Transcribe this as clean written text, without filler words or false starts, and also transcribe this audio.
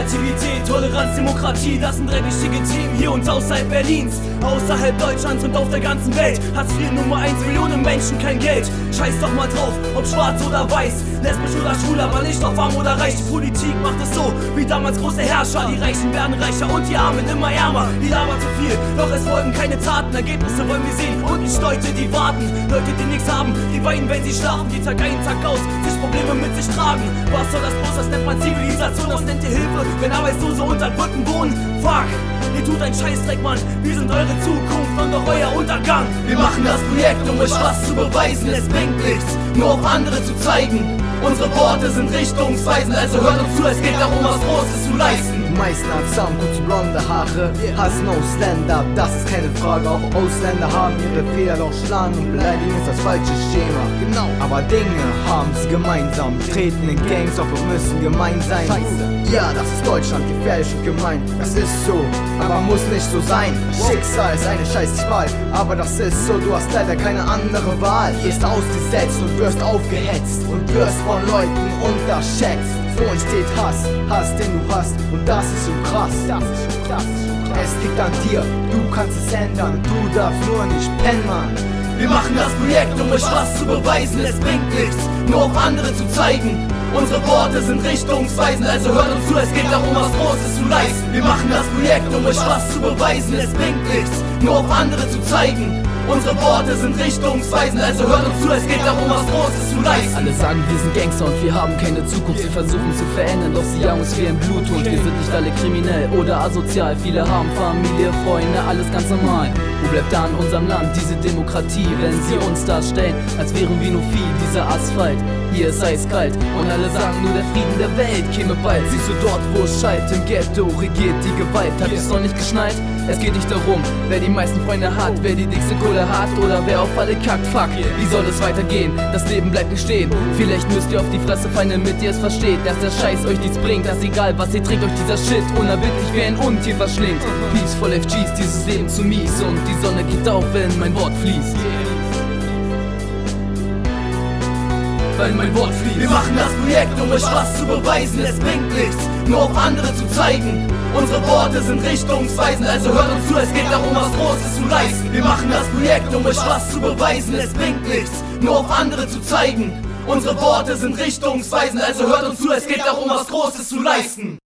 Kreativität, Toleranz, Demokratie, das sind drei wichtige Themen hier und außerhalb Berlins. Außerhalb Deutschlands und auf der ganzen Welt Hartz IV Nummer 1, Millionen Menschen kein Geld. Scheiß doch mal drauf, ob schwarz oder weiß, lesbisch oder schwul, aber nicht auf arm oder reich. Die Politik macht es so, wie damals große Herrscher. Die Reichen werden reicher und die Armen immer ärmer. Die labern zu viel, doch es folgen keine Taten. Ergebnisse wollen wir sehen und nicht Leute, die warten. Leute, die nichts haben, die weinen, wenn sie schlafen, die Tag ein, Tag aus sich Probleme mit sich tragen. Was soll das bloß, das nennt man Zivilisation, das nennt ihr Hilfe, wenn Arbeitslose unter Brücken wohnen. Fuck, ihr tut einen Scheißdreck, Mann, wir sind eure Zukunft und doch euer Untergang. Wir machen das Projekt, um euch was zu beweisen, es bringt nichts, nur auf andere zu zeigen. Unsere Worte sind richtungsweisend, also hört uns zu, es geht darum, was Großes zu leisten. Die meisten haben zusammen kurze blonde Haare, hassen Ausländer, das ist keine Frage. Auch Ausländer haben ihre Fehler, doch schlagen und beleidigen ist das falsche Schema. Genau. Aber Dinge haben sie gemeinsam, treten in Gangs auf und müssen gemein sein. Scheiße. Ja, das ist Deutschland, gefährlich und gemein, das ist so, aber muss nicht so sein. Schicksal ist eine Scheißwahl, aber das ist so, du hast leider keine andere Wahl. Wirst ausgesetzt und wirst aufgehetzt und wirst von Leuten unterschätzt. So entsteht Hass, Hass, den du hast, und das ist so krass. Es liegt an dir, du kannst es ändern, du darfst nur nicht pennen, Mann. Wir machen das Projekt, um euch was zu beweisen, es bringt nichts, nur auf andere zu zeigen. Unsere Worte sind richtungsweisend, also hört uns zu, es geht darum, was Großes zu leisten. Wir machen das Projekt, um euch was zu beweisen, es bringt nichts, nur auf andere zu zeigen. Unsere Worte sind richtungsweisend, also hört uns zu, es geht darum, was Großes zu leisten. Alle sagen, wir sind Gangster und wir haben keine Zukunft. Wir versuchen zu verändern, doch sie jagen uns wie ein Bluthund. Wir sind nicht alle kriminell oder asozial. Viele haben Familie, Freunde, alles ganz normal. Wo bleibt da in unserem Land diese Demokratie, wenn sie uns darstellen, als wären wir nur Vieh, dieser Asphalt? Hier ist eiskalt und alle sagen nur, der Frieden der Welt käme bald. Siehst du dort, wo es schallt, im Ghetto regiert die Gewalt. Habt ihr's noch nicht geschnallt? Es geht nicht darum, wer die meisten Freunde hat, wer die dickste Kohle hat oder wer auf alle kackt. Fuck, wie soll es weitergehen? Das Leben bleibt nicht stehen. Vielleicht müsst ihr auf die Fresse fallen, damit ihr es versteht, dass der Scheiß euch nichts bringt, dass egal was ihr trinkt, euch dieser Shit unerbittlich wie ein Untier verschlingt. Peaceful FGs, dieses Leben zu mies und die Sonne geht auf, wenn mein Wort fließt. Weil mein Wort fließt. Wir machen das Projekt, um euch was zu beweisen, es bringt nichts, nur auf andere zu zeigen. Unsere Worte sind richtungsweisend, also hört uns zu, es geht darum, was Großes zu leisten. Wir machen das Projekt, um euch was zu beweisen, es bringt nichts, nur auf andere zu zeigen. Unsere Worte sind richtungsweisend, also hört uns zu, es geht darum, was Großes zu leisten.